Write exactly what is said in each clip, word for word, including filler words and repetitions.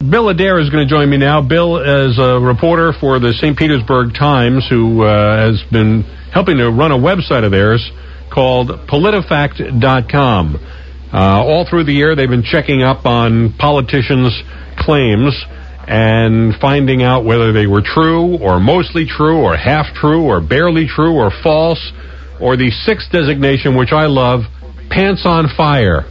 Bill Adair is going to join me now. Bill is a reporter for the Saint Petersburg Times who uh, has been helping to run a website of theirs called politifact dot com. Uh, all through the year, they've been checking up on politicians' claims and finding out whether they were true or mostly true or half true or barely true or false, or the sixth designation, which I love, pants on fire.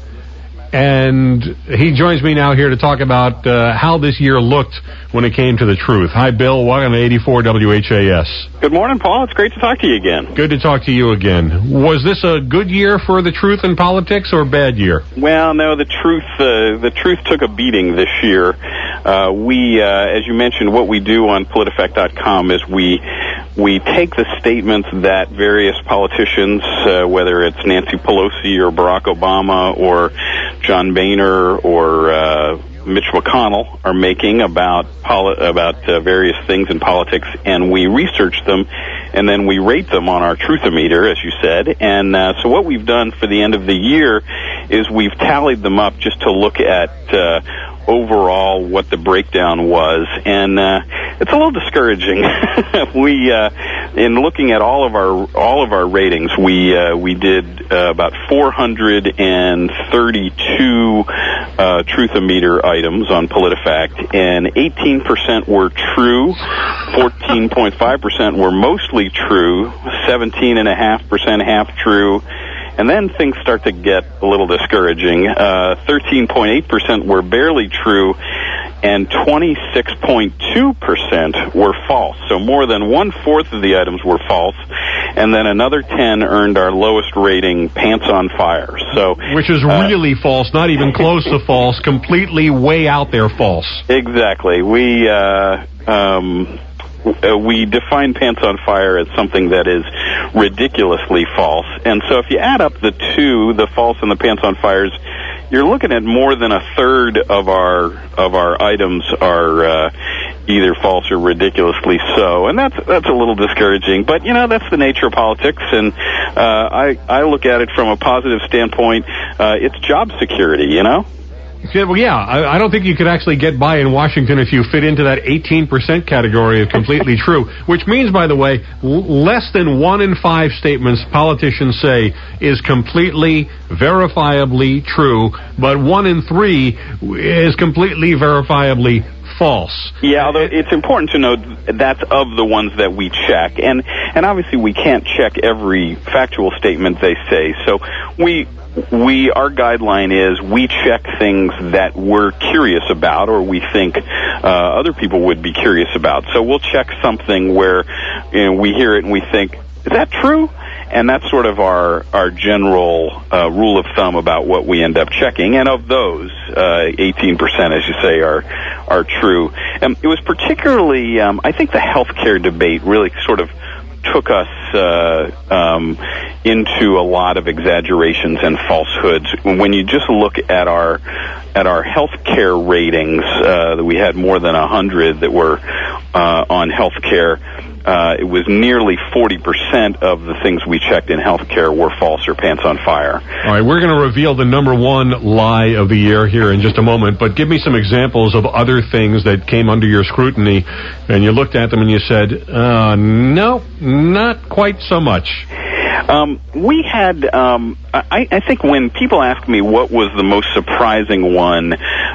And he joins me now here to talk about uh, how this year looked when it came to the truth. Hi, Bill. Welcome to eighty-four W H A S. Good morning, Paul. It's great to talk to you again. Good to talk to you again. Was this a good year for the truth in politics or a bad year? Well, no, the truth uh, the truth took a beating this year. Uh, we, uh, as you mentioned, what we do on politifact dot com is we we take the statements that various politicians, uh, whether it's Nancy Pelosi or Barack Obama or John Boehner or uh, Mitch McConnell, are making about poli- about uh, various things in politics, and we research them, and then we rate them on our Truthometer, as you said. And uh, so what we've done for the end of the year is we've tallied them up just to look at uh, overall what the breakdown was, and uh, it's a little discouraging. we, uh, in looking at all of our all of our ratings, we uh, we did uh, about four hundred thirty-two uh, Truthometer items on PolitiFact, and eighteen percent were true, fourteen point five percent were mostly true, seventeen point five percent half true. And then things start to get a little discouraging. Uh, thirteen point eight percent were barely true, and twenty-six point two percent were false. So more than one-fourth of the items were false, and then another ten earned our lowest rating, pants on fire. So, Which is uh, really false, not even close to false, completely way out there false. Exactly. We... Uh, um, Uh, we define pants on fire as something that is ridiculously false. And so if you add up the two, the false and the pants on fires, you're looking at more than a third of our of our items are uh, either false or ridiculously so. And that's that's a little discouraging. But, you know, that's the nature of politics. And uh, I, I look at it from a positive standpoint. Uh, it's job security, you know? Well, yeah, I, I don't think you could actually get by in Washington if you fit into that eighteen percent category of completely true, which means, by the way, l- less than one in five statements politicians say is completely, verifiably true, but one in three is completely, verifiably false. Yeah, although it's important to note that's of the ones that we check. And, and obviously we can't check every factual statement they say. So we... We, our guideline is we check things that we're curious about or we think uh, other people would be curious about. So we'll check something where, you know, we hear it and we think, is that true? And that's sort of our, our general uh, rule of thumb about what we end up checking. And of those, uh, eighteen percent, as you say, are are true. Um, it was particularly, um, I think the healthcare debate really sort of took us uh, um, into a lot of exaggerations and falsehoods. When you just look at our at our healthcare ratings, uh, we had more than a hundred that were uh, on healthcare. Uh, it was nearly forty percent of the things we checked in healthcare were false or pants on fire. All right, we're going to reveal the number one lie of the year here in just a moment, but give me some examples of other things that came under your scrutiny, and you looked at them and you said, uh, no, not quite so much. Um, we had, um, I, I think when people ask me what was the most surprising one,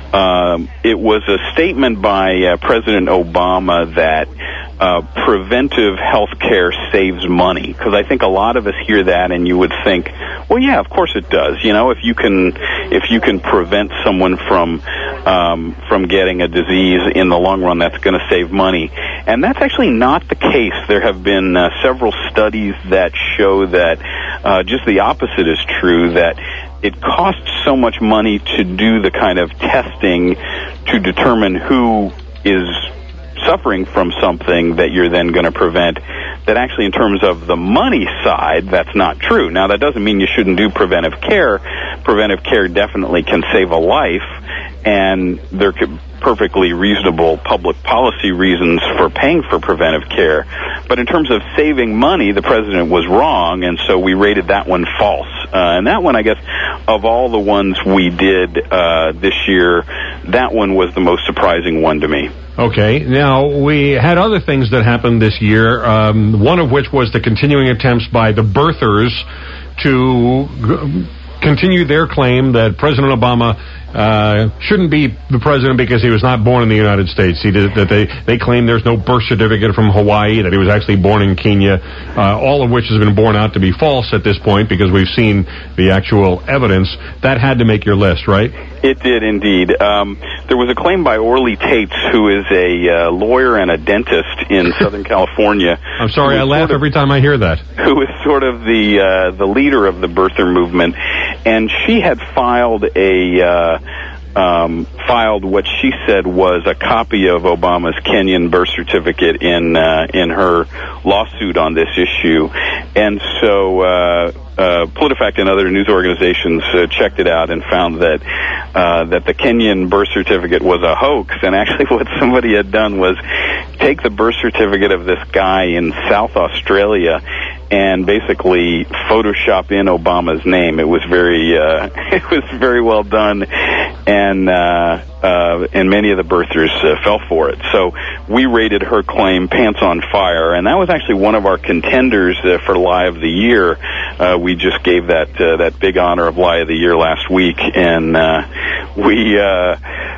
um, it was a statement by uh, President Obama that uh, preventive health care saves money. Because I think a lot of us hear that and you would think, well, yeah, of course it does. You know, if you can, if you can prevent someone from, um, from getting a disease in the long run, that's going to save money. And that's actually not the case. There have been uh, several studies that show that uh, just the opposite is true, that it costs so much money to do the kind of testing to determine who is suffering from something that you're then going to prevent, that actually in terms of the money side, that's not true. Now, that doesn't mean you shouldn't do preventive care. Preventive care definitely can save a life, and there could perfectly reasonable public policy reasons for paying for preventive care. But in terms of saving money, the president was wrong, and so we rated that one false. Uh, and that one, I guess, of all the ones we did uh, this year, that one was the most surprising one to me. Okay. Now, we had other things that happened this year, um, one of which was the continuing attempts by the birthers to g- continue their claim that President Obama uh, shouldn't be the president because he was not born in the United States. He did, that they, they claim there's no birth certificate from Hawaii, that he was actually born in Kenya, uh, all of which has been borne out to be false at this point because we've seen the actual evidence. That had to make your list, right? It did indeed. Um, there was a claim by Orly Tates, who is a uh, lawyer and a dentist in Southern California. I'm sorry, I laugh sort of, every time I hear that. Who is sort of the uh, the leader of the birther movement, and she had filed a uh, um, filed what she said was a copy of Obama's Kenyan birth certificate in uh, in her lawsuit on this issue, and so. Uh, Uh, PolitiFact and other news organizations uh, checked it out and found that uh, that the Kenyan birth certificate was a hoax. And actually, what somebody had done was take the birth certificate of this guy in South Australia and basically Photoshop in Obama's name. It was very uh, it was very well done, and uh, uh, and many of the birthers uh, fell for it. So we rated her claim pants on fire, and that was actually one of our contenders uh, for Lie of the Year. Uh, we just gave that uh, that big honor of Lie of the Year last week, and uh, we uh,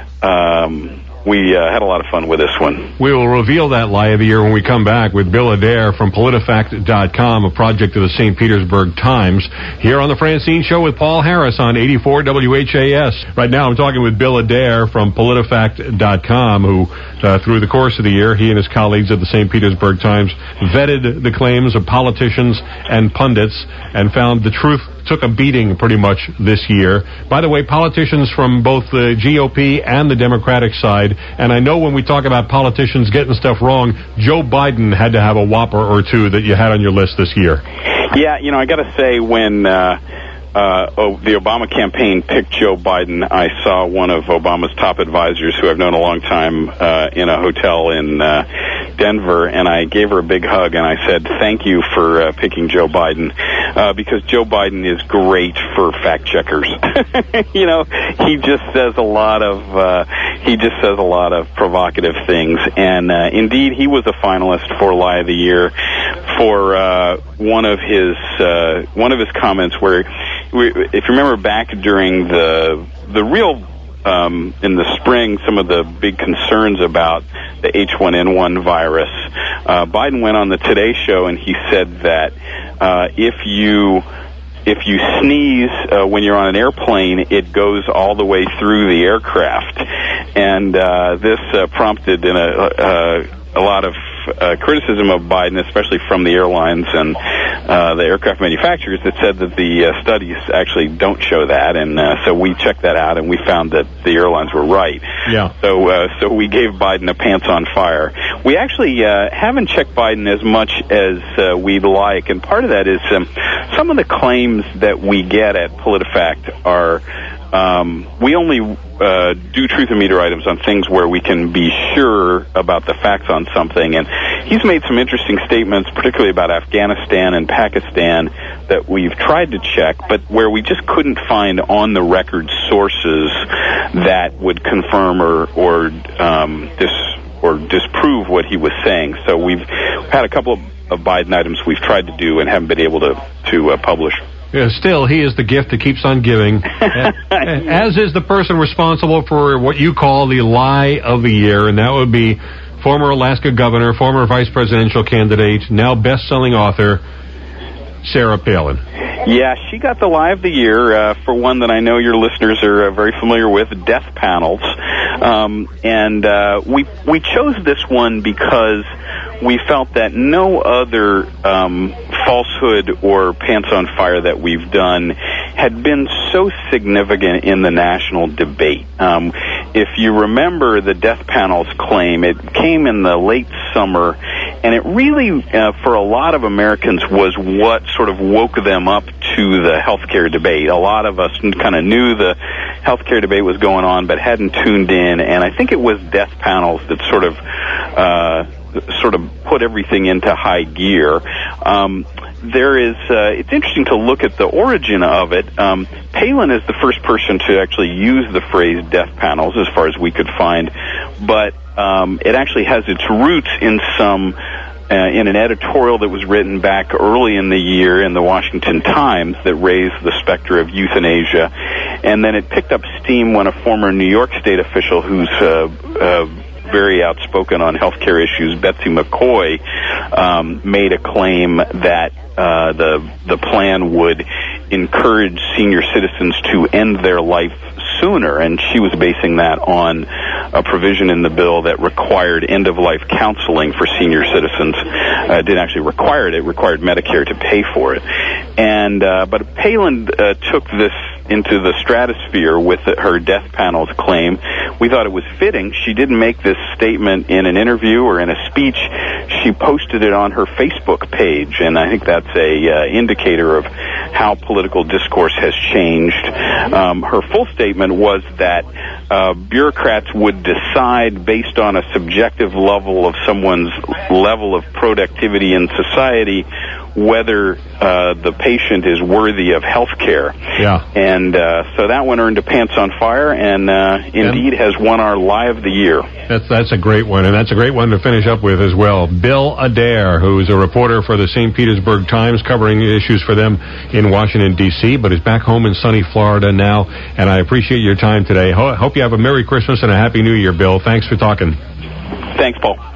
um, we uh, had a lot of fun with this one. We will reveal that Lie of the Year when we come back with Bill Adair from PolitiFact dot com, a project of the Saint Petersburg Times, here on the Francine Show with Paul Harris on eighty-four W H A S. Right now I'm talking with Bill Adair from PolitiFact dot com, who uh, through the course of the year, he and his colleagues at the Saint Petersburg Times vetted the claims of politicians and pundits and found the truth took a beating pretty much this year. By the way, politicians from both the G O P and the Democratic side, and I know when we talk about politicians getting stuff wrong, Joe Biden had to have a whopper or two that you had on your list this year. Yeah, you know, I got to say, when uh, uh, oh, the Obama campaign picked Joe Biden, I saw one of Obama's top advisors, who I've known a long time, uh, in a hotel in uh, Denver, and I gave her a big hug, and I said, thank you for uh, picking Joe Biden, uh, because Joe Biden is great for fact checkers. You know, he just says a lot of, uh, he just says a lot of provocative things, and uh, indeed, he was a finalist for Lie of the Year for uh, one of his, uh, one of his comments where, if you remember back during the, the real Um, in the spring, some of the big concerns about the H one N one virus, uh, Biden went on the Today Show and he said that uh, if you if you sneeze uh, when you're on an airplane, it goes all the way through the aircraft, and uh, this uh, prompted in a, uh, a lot of uh, criticism of Biden, especially from the airlines and uh, the aircraft manufacturers, that said that the uh, studies actually don't show that, and uh, so we checked that out and we found that the airlines were right. Yeah. So uh, so we gave Biden a pants on fire. We actually uh, haven't checked Biden as much as uh, we'd like, and part of that is um, some of the claims that we get at PolitiFact are um, we only uh, do truth and meter items on things where we can be sure about the facts on something, and he's made some interesting statements, particularly about Afghanistan and Pakistan, that we've tried to check, but where we just couldn't find on-the-record sources that would confirm or or um, dis or disprove what he was saying. So we've had a couple of, of Biden items we've tried to do and haven't been able to to uh, publish. Yeah, still, he is the gift that keeps on giving, as is the person responsible for what you call the Lie of the Year, and that would be former Alaska governor, former vice presidential candidate, now best-selling author, Sarah Palin. Yeah, she got the Lie of the Year uh, for one that I know your listeners are uh, very familiar with, death panels. Um, and uh, we we chose this one because we felt that no other um, falsehood or pants on fire that we've done had been so significant in the national debate. Um, if you remember the death panel's claim, it came in the late summer, and it really, uh, for a lot of Americans, was what sort of woke them up to the healthcare debate. A lot of us kind of knew the healthcare debate was going on, but hadn't tuned in, and I think it was death panels that sort of uh, sort of put everything into high gear. Um, there is, uh, it's interesting to look at the origin of it. Um, Palin is the first person to actually use the phrase death panels, as far as we could find, but um, it actually has its roots in some Uh, in an editorial that was written back early in the year in the Washington Times that raised the specter of euthanasia. And then it picked up steam when a former New York State official who's uh, uh, very outspoken on healthcare issues, Betsy McCoy, um, made a claim that uh, the the plan would encourage senior citizens to end their life sooner, and she was basing that on a provision in the bill that required end-of-life counseling for senior citizens. Uh, it didn't actually require it; it required Medicare to pay for it. And uh, but Palin uh, took this into the stratosphere with her death panels claim. We thought it was fitting. She didn't make this statement in an interview or in a speech. She posted it on her Facebook page, and I think that's a uh, indicator of how political discourse has changed. Um, her full statement was that uh, bureaucrats would decide based on a subjective level of someone's level of productivity in society whether uh, the patient is worthy of health care. Yeah. And uh, so that one earned a Pants on Fire, and uh, indeed and has won our Lie of the Year. That's that's a great one, and that's a great one to finish up with as well. Bill Adair, who is a reporter for the Saint Petersburg Times, covering issues for them in Washington, D C, but is back home in sunny Florida now, and I appreciate your time today. Ho- hope you have a Merry Christmas and a Happy New Year, Bill. Thanks for talking. Thanks, Paul.